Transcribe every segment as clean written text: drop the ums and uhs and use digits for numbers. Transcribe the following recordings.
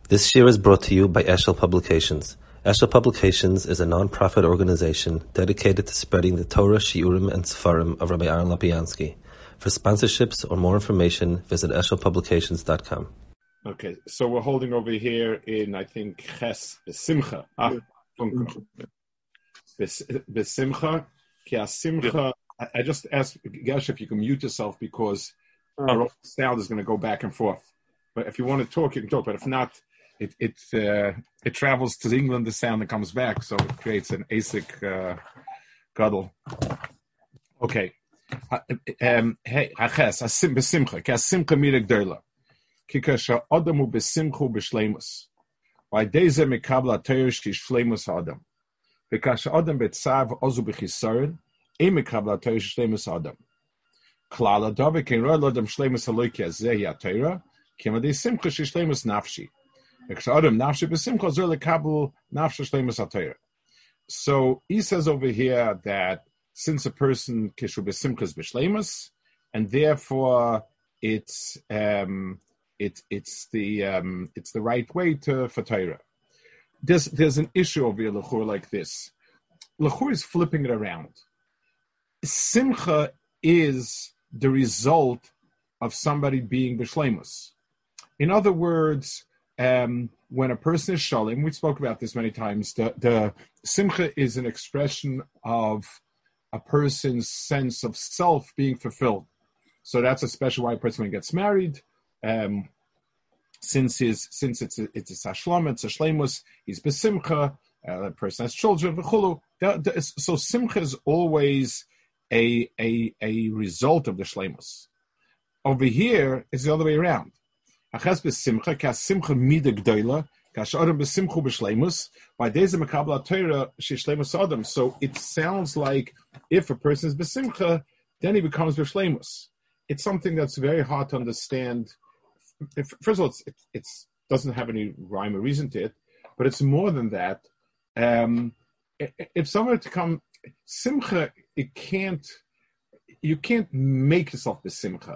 This year is brought to you by Eshel Publications. Eshel Publications is a non-profit organization dedicated to spreading the Torah, Shiurim, and Sefarim of Rabbi Aaron Lapiansky. For sponsorships or more information, visit eshelpublications.com. Okay, so we're holding over here in, I think, Ches Besimcha. Besimcha, ki asimcha. I just asked Gesh if you can mute yourself because our sound is going to go back and forth. But if you want to talk, you can talk. But if not, it travels to England, the sound, and comes back, so it creates an ASIC guddle. Okay. Hey, Haches, asim besimcha, ki asimcha mirek derla. Ki kasha adamu besimchu b'shleimus. By deze mekabla teirish ki shleimus adam. Because adam betzav ozu b'chisaron, e mekabla teirish shleimus adam. Klala dove ken roy lodam shleimus aloiki azeh ya teira, kima de simcha shi shleimus nafshi. So he says over here that since a person kishu besimchas b'shleimus, and therefore it's the right way for Torah. There's an issue over here, L'chur, like this. L'chur is flipping it around. Simcha is the result of somebody being b'shleimus. In other words, when a person is shalim, we spoke about this many times, the simcha is an expression of a person's sense of self being fulfilled. So that's especially why a person when gets married, since it's a sashlam, it's a shleimus, he's besimcha, the person has children, v'chulu. So simcha is always a result of the shleimus. Over here, it's the other way around. Achas besimcha, ka simcha mida gdoila, ka sh'adam besimchu b'shleimus, by deze mekabla Torah sh'shleimus adam. So it sounds like if a person is besimcha, then he becomes b'shleimus. It's something that's very hard to understand. First of all, it doesn't have any rhyme or reason to it, but it's more than that. If someone were to come, simcha, you can't make yourself besimcha.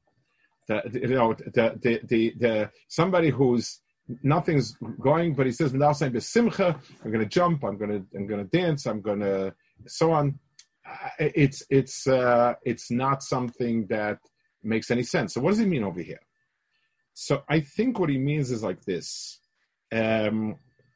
Somebody who's nothing's going, but he says, "Now saying besimcha, I'm going to jump, I'm going to dance, I'm going to so on." It's not something that makes any sense. So what does he mean over here? So I think what he means is like this: the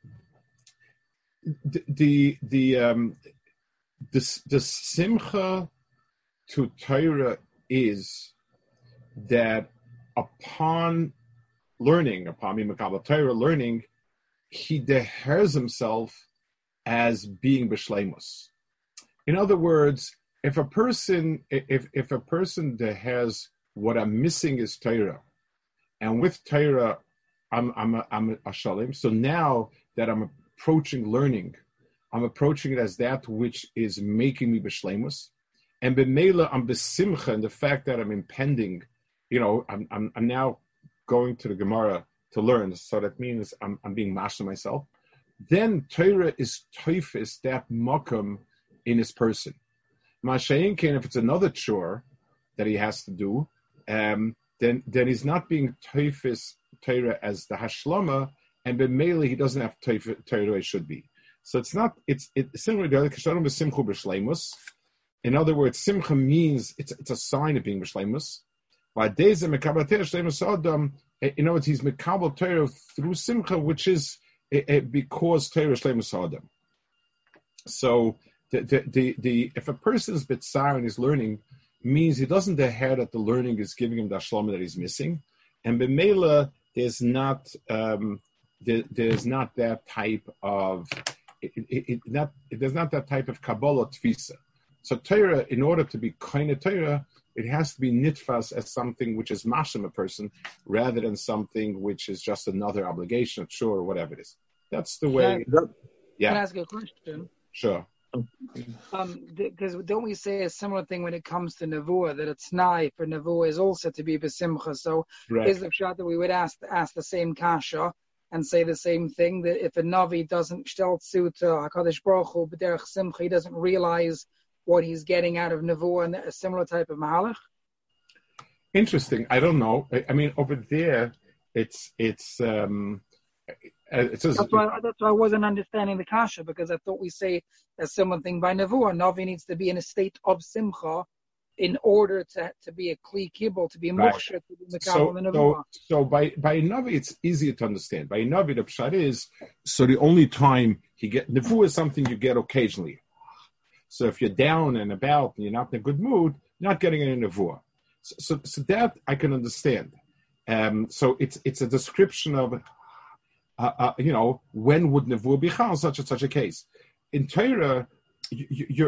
simcha to Torah is that upon Mekabel Torah learning, he dehers himself as being b'shleimus. In other words, if a person dehers what I'm missing is Torah, and with Torah I'm a shalim. So now that I'm approaching learning, I'm approaching it as that which is making me b'shleimus, and b'meila I'm besimcha in the fact that I'm impending. I'm now going to the Gemara to learn, so that means I'm being master myself. Then Torah is toifis, that makom in his person. Masha'in Kain, if it's another chore that he has to do, then he's not being toifis Torah as the hashlama, and b'meili he doesn't have Torah the way it should be. So it's similar to Kisharim b'simchu b'shleimus. In other words, simcha means it's a sign of being b'shleimus. By days in Mekabel Torah shleimus adam, in other words, he's Mekabel Torah through simcha, which is because Torah shleimus adam. So if a person is bitzar and is learning, means he doesn't deher that the learning is giving him the shlama that he's missing, and b'meila there's not that type of there's not that type of kabbalah tfisa. So Torah, in order to be kind of Torah, it has to be nitfas as something which is mashim a person, rather than something which is just another obligation, a chore, or whatever it is. That's the way. Can I ask you a question? Sure. Because don't we say a similar thing when it comes to nevuah, that it's nai for nevuah is also to be besimcha? So right. Is the pshat that we would ask the same kasha and say the same thing, that if a navi doesn't shteltzu to HaKadosh Baruch Hu b'derech simcha, he doesn't realize what he's getting out of nevuah and a similar type of mahalach? Interesting. I don't know. I mean, over there, it's It says, that's why I wasn't understanding the kasha, because I thought we say a similar thing by Nevuah. Navi needs to be in a state of simcha in order to be a kli kibble, to be muksher, to be mekabel in Nevuah. So by Navi, it's easier to understand. By Navi, the pshat is, so the only time he get Nevuah is something you get occasionally. So if you're down and about and you're not in a good mood, you're not getting any Nevuah. So that I can understand. So it's a description of, when would Nevuah be chal such and such a case. In Torah, you're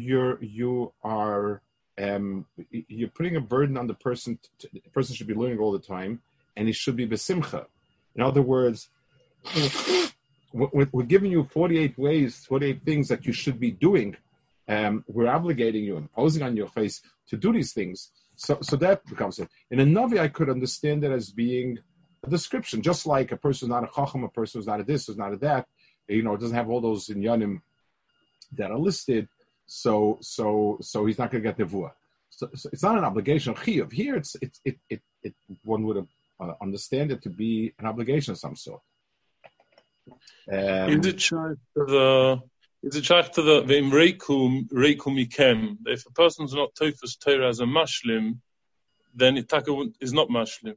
putting a burden on the person. The person should be learning all the time, and he should be besimcha. In other words, we're giving you 48 things that you should be doing. We're obligating you, imposing on your face to do these things. So that becomes it. In a Navi, I could understand it as being a description, just like a person who's not a chacham, a person who's not a this, who's not a that. It doesn't have all those inyanim that are listed. So he's not going to get nevuah. So it's not an obligation of chiyuv. Here, it one would understand it to be an obligation of some sort. Is it shaykh to the v'im reikum ikem? If a person's not tofus Torah as a mashlim, then it is not mashlim.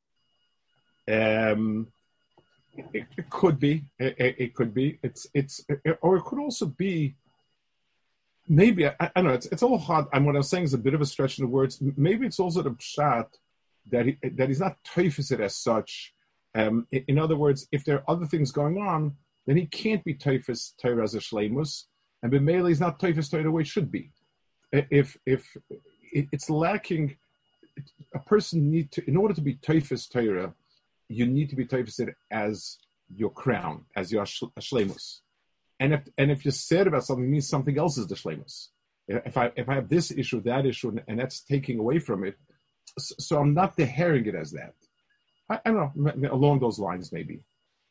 It could be. It could be. Or it could also be. Maybe I don't know. It's a little hard. And what I'm saying is a bit of a stretch in the words. Maybe it's also the pshat that he's not tofus it as such. In other words, if there are other things going on, then he can't be tofus Torah as a shleimus, and b'meila he's not tofus Torah the way it should be. If it's lacking, a person in order to be tofus Torah, you need to be tofus it as your crown, as your shleimus. And if you're sad about something, it means something else is the shleimus. If I have this issue, that issue, and that's taking away from it, so I'm not deherring it as that. I don't know, along those lines maybe.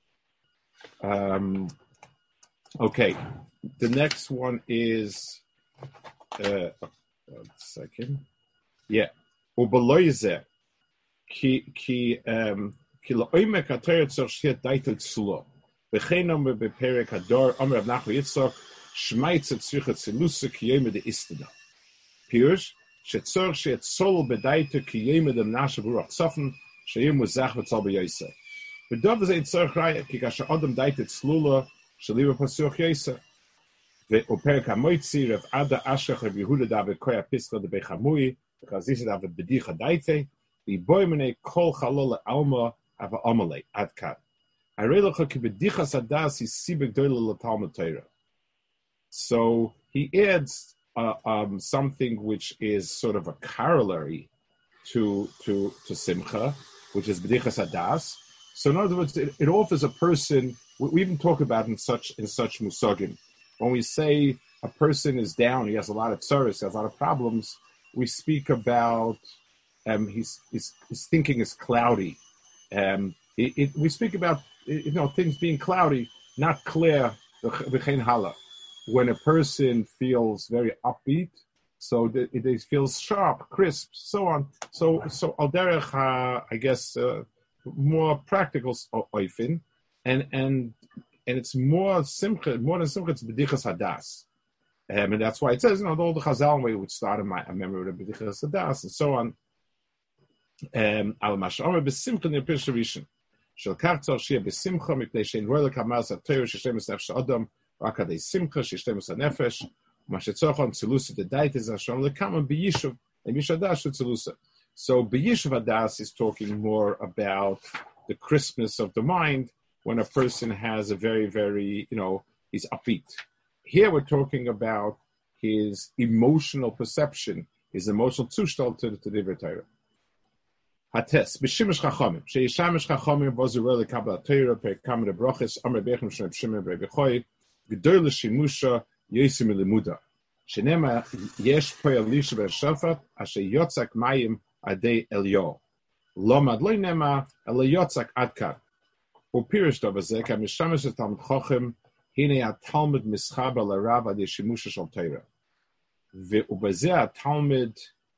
Okay, the next one is one second. Yeah, ubaloyze ki la'omek atayat tzarshiyat daitel tzlo. B'cheinam beperek hador Amar Rav Nachman Yitzchak shmaitz tzrichat tzilusa kiyeme de istida. Pirush shetzor shetzol bedaita kiyeme de nashe burak tzofen sheyim muzach v'tzal b'yosef. V'dov zeh tzorch raya ki kasha adam daita tzlula shaliva pasuch yosef. Ve'operek hamoitzi Rav Ada Ashach Rav Yehuda David Koya Pischa de Bechamui v'chazisa David bedicha daite v'boimene kol chalol alma ava amalei adkat. So he adds something which is sort of a corollary to simcha, which is bedichas hadas. So in other words, it offers a person. We even talk about in such musagim. When we say a person is down, he has a lot of tsaros, he has a lot of problems. We speak about his thinking is cloudy. We speak about things being cloudy, not clear. When a person feels very upbeat, so it feels sharp, crisp, so on. So al derech, I guess, more practical oifin, and it's more simcha, more than simcha. It's bedichas hadas, and that's why it says, all the Chazal way would start in my memory of bedichas hadas and so on. Al mashamer besimcha ne'pish rishon. Shel kartzor shia besimcha mipnei shein roel kamas atayr sheshemes nefesh adam rakadei simcha sheshemes nefesh mashetzochon tzelusa the dait is ashon lekama biyishuv and yishadash tzelusa. So biyishuv hadas is talking more about the crispness of the mind when a person has a very, very, he's upbeat. Here we're talking about his emotional perception, his emotional zustand to the Divrei Torah. Hates b'shimish chachamim sheishamish chachamim v'zurel lekabel Torah perkam de brachos amar bechem shnei b'shimim b'bechoy g'dor l'shimusha yosim limuda shenema yesh poel lisha b'shafat asher yotzak mayim adei elyo lomad lo nema ela yotzak adkar upirish davazek amishamish etam chachem hine atalmud mischaber larav adei shimusha shel Torah ve'ubazeh atalmud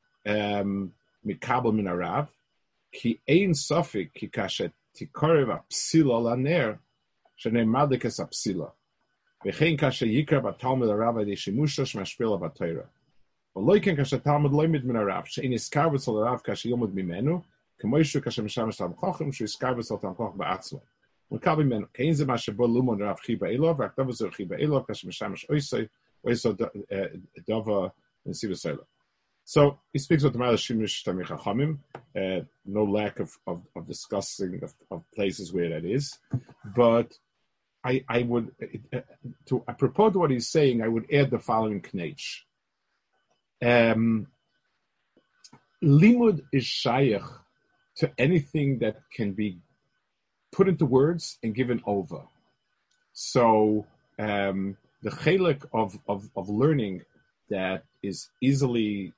mikabel min harav. Ki ein sofik ki kashet tikorev apsil alaner shenei madlikes apsila. V'chein kasher yikra b'talmud harav adi shemusha shmashpila b'Torah. V'loiken kasher talmud loimid min harav she'in iskarvus al harav kasher yomud mimenu k'moishu kasher mishamesh tam chochem shu iskarvus al tam choch ba'atzmo. V'kabi menu kein ze masher bo lumon harav chiba elov v'akdavuz ur chiba elov kasher mishamesh oisoi dava nesiva soila. So he speaks with the Ma'ala Shimish Tamei Chachamim. No lack of discussing of places where that is, but I would to apropos to what he's saying, I would add the following knech. Limud is shaykh to anything that can be put into words and given over. So the chelek of learning that is easily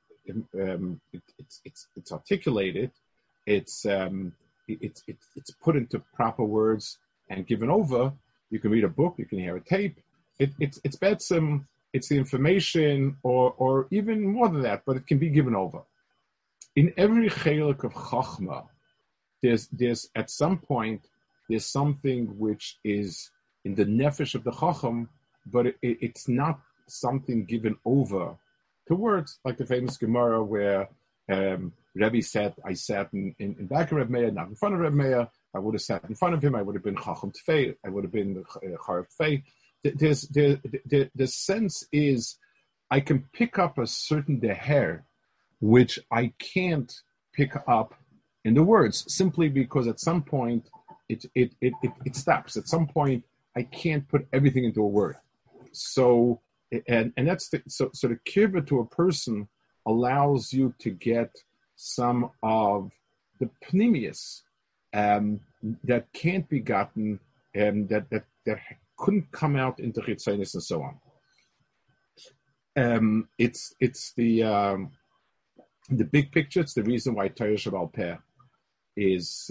it's articulated, it's put into proper words and given over. You can read a book, you can hear a tape. It's the information, or even more than that, but it can be given over. In every chelek of chachma, there's at some point there's something which is in the nefesh of the chacham, but it's not something given over to words, like the famous Gemara where Rebbe said, I sat in back of Reb Meir, not in front of Reb Meir. I would have sat in front of him. I would have been Chacham Tfei. I would have been Charav Tfei. The sense is, I can pick up a certain deher, which I can't pick up in the words, simply because at some point it stops. At some point, I can't put everything into a word. So, and that's so the kirva to a person allows you to get some of the pnimius that can't be gotten, that couldn't come out into chitzonis and so on. It's the big picture. It's the reason why Torah Sheba'al Peh is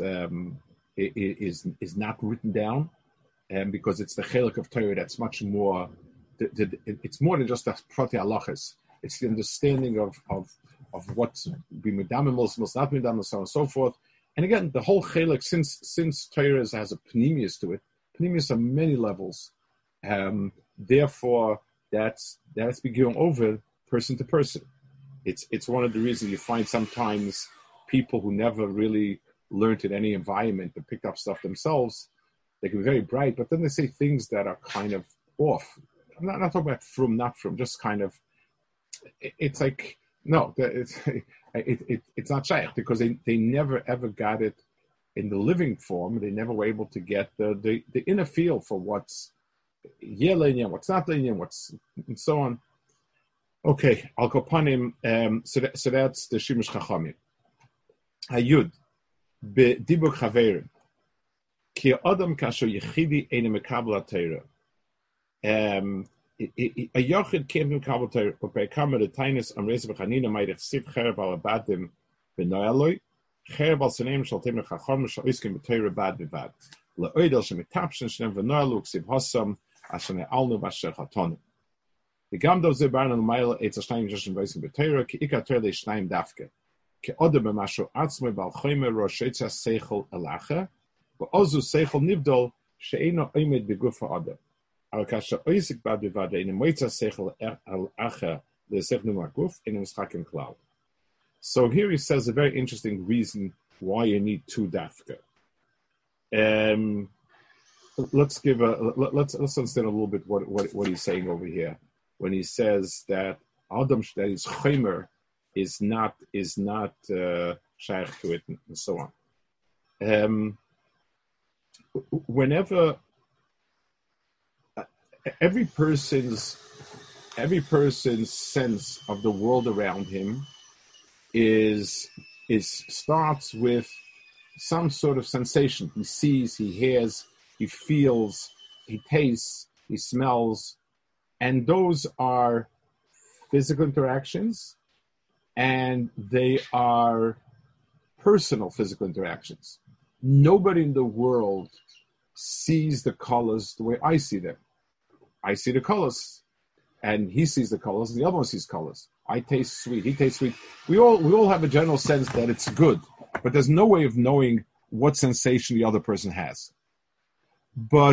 not written down, because it's the chelik of Torah that's much more. It's more than just the prati halachas. It's the understanding of what's be medamimos, must not medamimos, so on and so forth. And again, the whole chelik, since Torah has a pnimius to it, pnimius on many levels. Therefore, that's been given over person to person. It's one of the reasons you find sometimes people who never really learned in any environment and picked up stuff themselves, they can be very bright, but then they say things that are kind of off. I'm not talking about from, not from, just kind of, it's like, no, it's not shaykh, because they never ever got it in the living form. They never were able to get the inner feel for what's linear, what's not linear, what's, and so on. Okay, I'll go upon him. So that's the Shimush Chachamim. Hayud, be dibuk chaverim, ki adam kasher yechidi eine mekabel Torah. A yochid came to Kabbalah Torah, but by Kamar the Tainus am Reis B'Chanina might have sit Cherab al Abadim B'Noyaloi, Cherab al Sanem shall Tim Chacham shall Iskim B'Torah Bad B'Bad. LaOidel shall Metapshin Shnem V'Noyalu Ksiv Hossam Asher Ne'alnu B'Asher Chatonu. The Gamdov Zebarn and Maila Eitz Hashtayim Joshin B'Iskim B'Torah ki Ika Torah Le'Shnayim Dafke ki Odem B'Mashu Atzmoi B'Al Choyme Rosh Eitza Seichel Elacha V'Ozu Seichel Nivdol She'eino Oimed B'Gufa Odem. So here he says a very interesting reason why you need two dafka. Let's understand a little bit what he's saying over here when he says that Adam that is chomer is not shaykh to it and so on. Whenever every person's sense of the world around him is starts with some sort of sensation. He sees, he hears, he feels, he tastes, he smells, and those are physical interactions, and they are personal physical interactions. Nobody in the world sees the colors the way I see them. I see the colors, and he sees the colors, and the other one sees colors. I taste sweet, he tastes sweet. We all have a general sense that it's good, but there's no way of knowing what sensation the other person has. But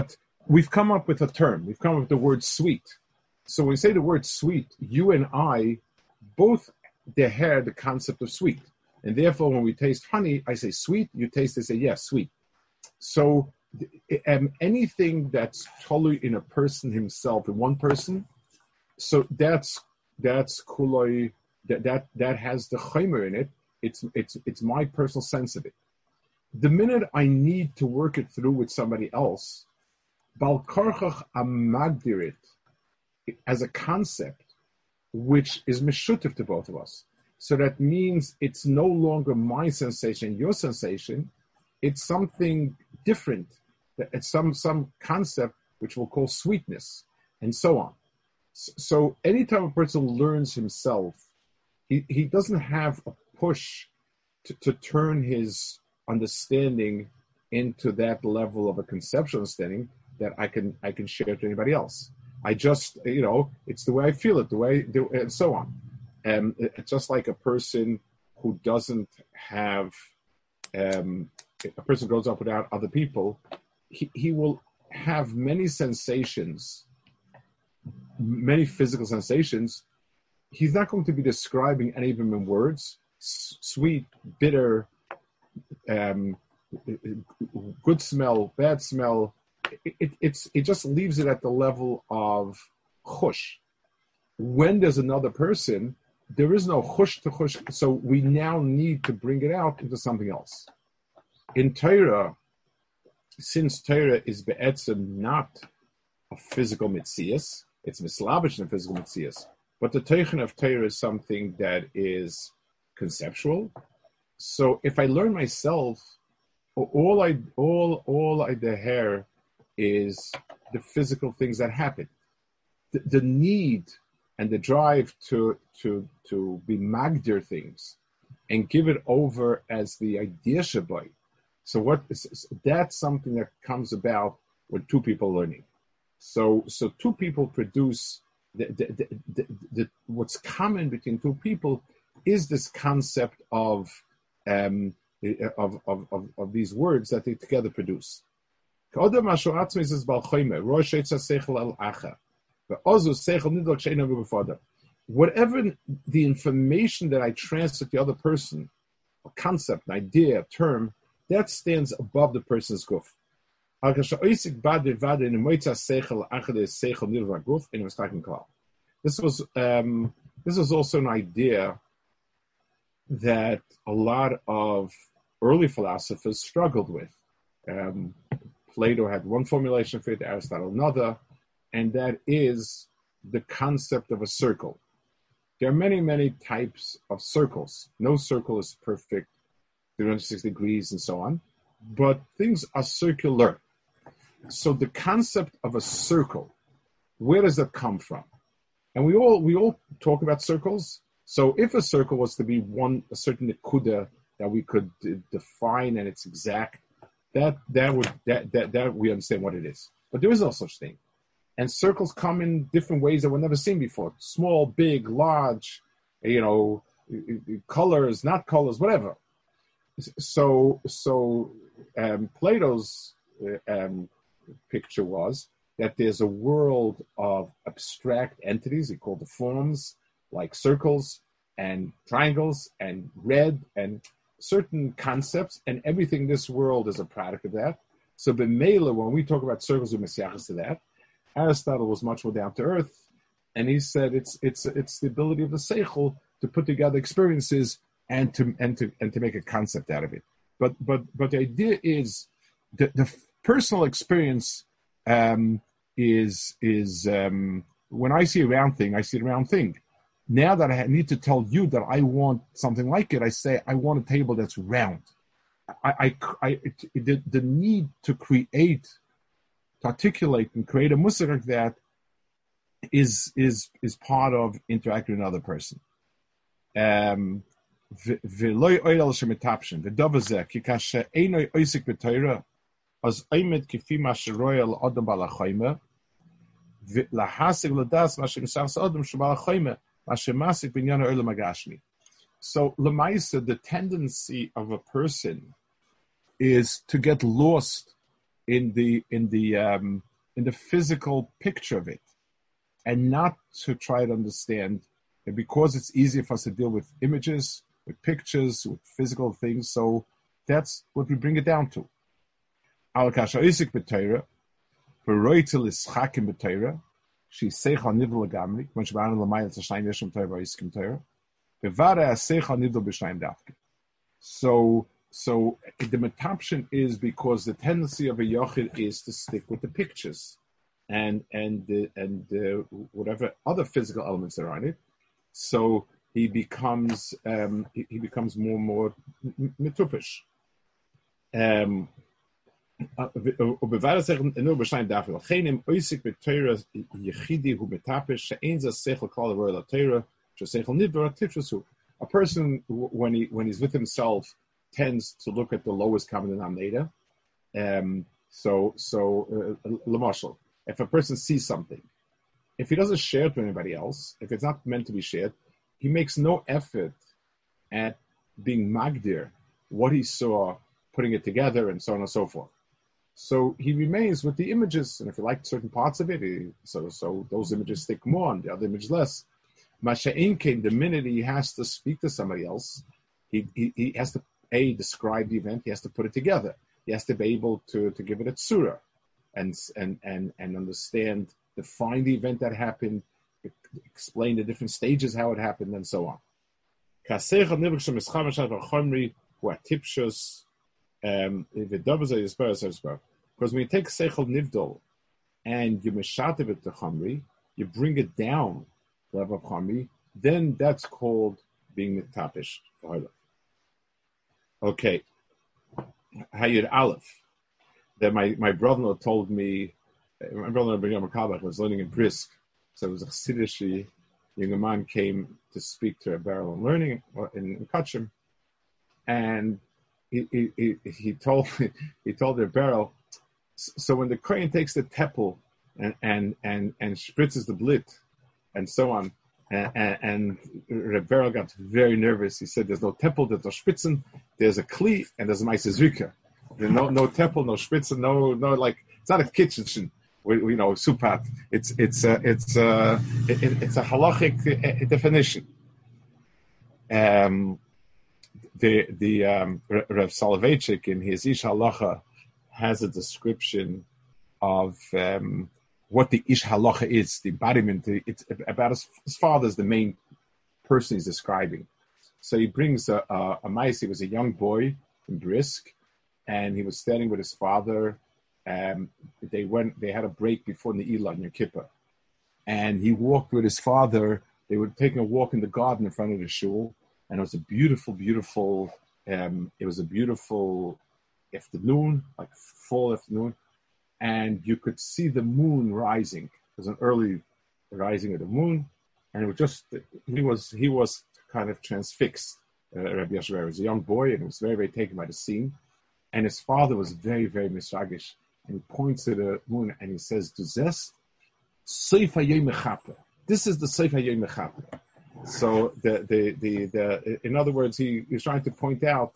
we've come up with a term. We've come up with the word sweet. So when we say the word sweet, you and I both deher the concept of sweet. And therefore, when we taste honey, I say sweet. You taste it, say, yes, sweet. So anything that's totally in a person himself, in one person, so that's kuloi, that has the chaymer in it. It's my personal sense of it. The minute I need to work it through with somebody else, bal karchach amagdir it as a concept, which is mishutif to both of us. So that means it's no longer my sensation, your sensation. It's something different. It's some concept which we'll call sweetness, and so on. So anytime a person learns himself, he doesn't have a push to turn his understanding into that level of a conceptual understanding that I can share to anybody else. I just, it's the way I feel it, and so on. And it's just like a person who doesn't have, a person grows up without other people, he will have many sensations, many physical sensations. He's not going to be describing any of them in words. Sweet, bitter, good smell, bad smell. It just leaves it at the level of chush. When there's another person, there is no chush to chush. So we now need to bring it out into something else. In Torah, since Torah is be'etzem not a physical mitzias, it's mislabish in a physical mitzias, but the teichen of Torah is something that is conceptual. So if I learn myself, all I deher is the physical things that happen. The need and the drive to be magdir things and give it over as the idea shabai. So that's something that comes about when two people learning. So two people produce what's common between two people is this concept of these words that they together produce. Whatever the information that I transfer to the other person, a concept, an idea, a term, that stands above the person's guf. This was also an idea that a lot of early philosophers struggled with. Plato had one formulation for it, Aristotle another, and that is the concept of a circle. There are many, many types of circles. No circle is perfect, 360 degrees and so on, but things are circular. So the concept of a circle, where does that come from? And we all talk about circles. So if a circle was to be a certain nekuda that we could define and it's exact, that we understand what it is. But there is no such thing. And circles come in different ways that we've never seen before. Small, big, large, colors, not colors, whatever. So Plato's picture was that there's a world of abstract entities, he called the forms, like circles and triangles and red and certain concepts, and everything in this world is a product of that. So b'meila, when we talk about circles, we mesiachas to that. Aristotle was much more down to earth, and he said it's the ability of the seichel to put together experiences and to make a concept out of it. But the idea is the personal experience is when I see a round thing, I see a round thing. Now that I need to tell you that I want something like it, I say I want a table that's round. The need to create, to articulate and create a musik like that is part of interacting with another person. So Lamaisa, the tendency of a person is to get lost in the in the physical picture of it, and not to try to understand. And because it's easier for us to deal with images, with pictures, with physical things, so that's what we bring it down to. Al kasha isik b'Torah, v'roitel ischakim b'Torah, she seichal nivul lagamri, when she ba'an l'mayel t'shnayim yeshem Torah v'iskim Torah, v'vara seichal nivul b'shnayim dafke. So the metapshin is because the tendency of a yochid is to stick with the pictures and whatever other physical elements are on it. So he becomes more and more mitupish. A person, when he's with himself, tends to look at the lowest common denominator. L'mashal, if a person sees something, if he doesn't share it with anybody else, if it's not meant to be shared, he makes no effort at being magdir, what he saw, putting it together, and so on and so forth. So he remains with the images, and if he liked certain parts of it, so those images stick more, and the other image less. Masha'in came the minute he has to speak to somebody else, he has to describe the event, he has to put it together, he has to be able to give it a tzura, and understand, define the event that happened, explain the different stages how it happened, and so on. Because when you take seichel nivdol and you meshatev it to chamri, you bring it down level of chamri, then that's called being mitapish. Okay, Hayir Aleph. Then my brother-in-law told me, my brother-in-law was learning in Brisk, so it was a Chassidish young man came to speak to a barrel on learning in Kachim, and he told the barrel. So when the Kohen takes the tepel and spritzes the blit and so on, and Rebberal got very nervous. He said, "There's no tepel, there's no spritzen, there's a kli, and there's a meiser zrika. There's no tepel, no spritzen, no like it's not a kitchen, supat. It's a halachic definition." Rav Soloveitchik in his Ish Halacha has a description of what the Ish Halacha is, the embodiment. It's about his father is the main person he's describing. So he brings a mice. He was a young boy in Brisk, and he was standing with his father. They had a break before Ne'ilah on Yom Kippur, and he walked with his father. They were taking a walk in the garden in front of the shul, and it was a beautiful, beautiful. It was a beautiful afternoon, like fall afternoon, and you could see the moon rising. It was an early rising of the moon, and it was just he was kind of transfixed. Rabbi Yasher was a young boy, and he was very, very taken by the scene. And his father was very, very misragish, and he points to the moon and he says, "Duzes Seif Hayom Mechaper." This is the Seif Hayom Mechaper. So the in other words, he was trying to point out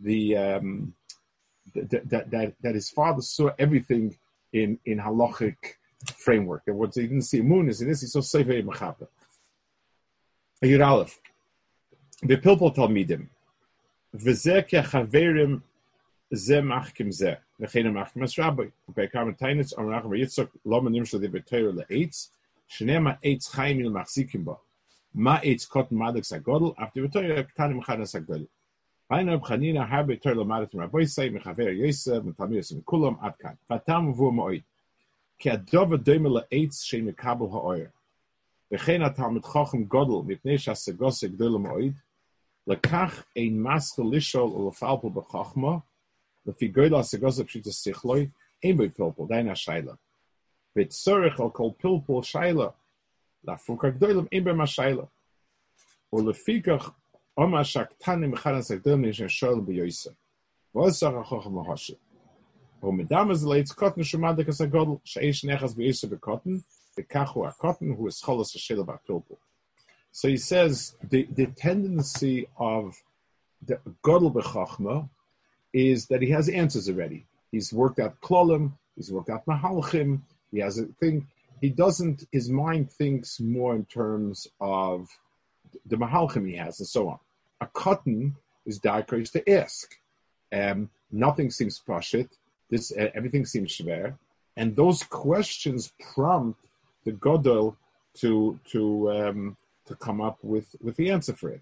that his father saw everything in halachic framework. And what he didn't see a moon is in this, he saw Seif Hayom Mechaper. Ayur Aleph. The Pilpul Talmidim. V'zeh ke'chaverim zeh machkim zeh. V'chein machkim as rabbi. V'beikam tainitz amrach v'yitzok lo manim shal debetayr le'etz. Shnei ma'etz chayim il machzikim ba. Ma'etz kotten madek sagodel. After v'toyr ktanim chadas sagodel. V'ayna b'chanina har betayr lo madet rabbi say mechaver yosef m'tamir sim kulam adkan. V'tam v'u mo'id. Ki adov v'doyme le'etz shem mekabel ha'oyer. V'chein atalmid chochem godel mipnei shas segose gdol mo'id. Lekach ein maschel lishol ulefalpel bechachma, lefi goyla segosep shita sichloi, ein bei pilpul, deina shaila. V'tzorech al kol pilpul shaila, lafukar gdoilem ein bei ma shaila. Ulefikach oma shaktanim mechanas agdoilem nishen shoel b'yoysa. V'osach ha-chochem lahoshe. U'medamaz leitz kotten shumadik as agodel, she'esh nechas b'yoysa b'kotten, v'kachu ha-kotten hu es cholos ha-shaila b'pilpul. So he says the tendency of the Godel B'Chachma is that he has answers already. He's worked out Klolim, he's worked out Mahalchim, He has a thing. He doesn't. His mind thinks more in terms of the mahalchim he has and so on. A cotton is darker to ask. Nothing seems pashit. Everything seems shver, and those questions prompt the Godel to come up with the answer for it.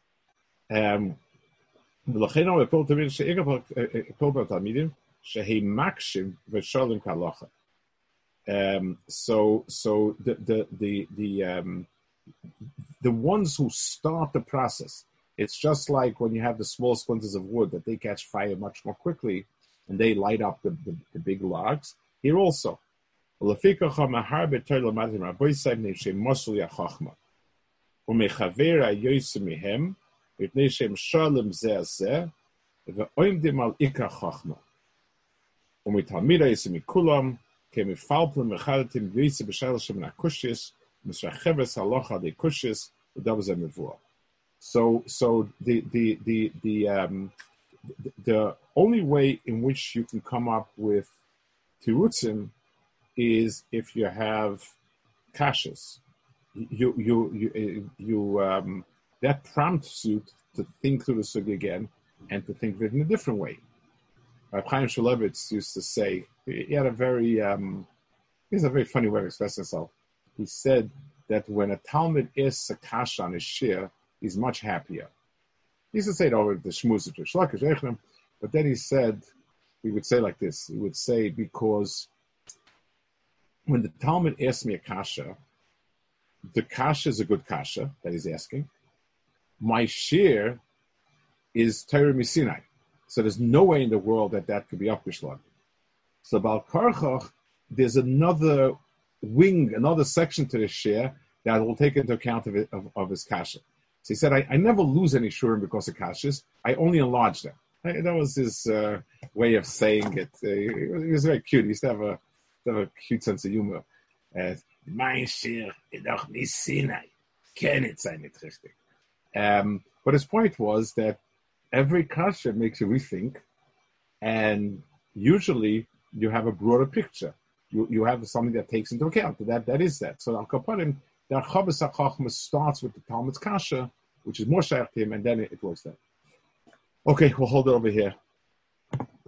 So the ones who start the process, it's just like when you have the small splinters of wood that they catch fire much more quickly and they light up the big logs. Here also. So the only way in which you can come up with tirutzim is if you have kashas. That prompts you to think through the sugi again and to think of it in a different way. Chaim Shulevitz used to say, he had a very funny way of expressing himself. He said that when a Talmud asks a kasha on his shir, he's much happier. He used to say it over the shmuz, but then he said, he would say like this, he would say, because when the Talmud asks me a kasha, the kasha is a good kasha that he's asking. My shir is Torah Misinai. So there's no way in the world that could be up Bishlam. So Baal Karchach, there's another wing, another section to the shir that will take into account of his kasha. So he said, I never lose any shurim because of kashas. I only enlarge them. That was his way of saying it. He was very cute. He used to have a cute sense of humor. Mein shir ist doch nicht Sinai. Kann it sein nicht richtig. But his point was that every kasha makes you rethink, and usually you have a broader picture. You have something that takes into account that is that. So Al Kaparim, the Chavos HaChachma starts with the Talmud's kasha, which is more shaykh to him, and then it works there. Okay, we'll hold it over here.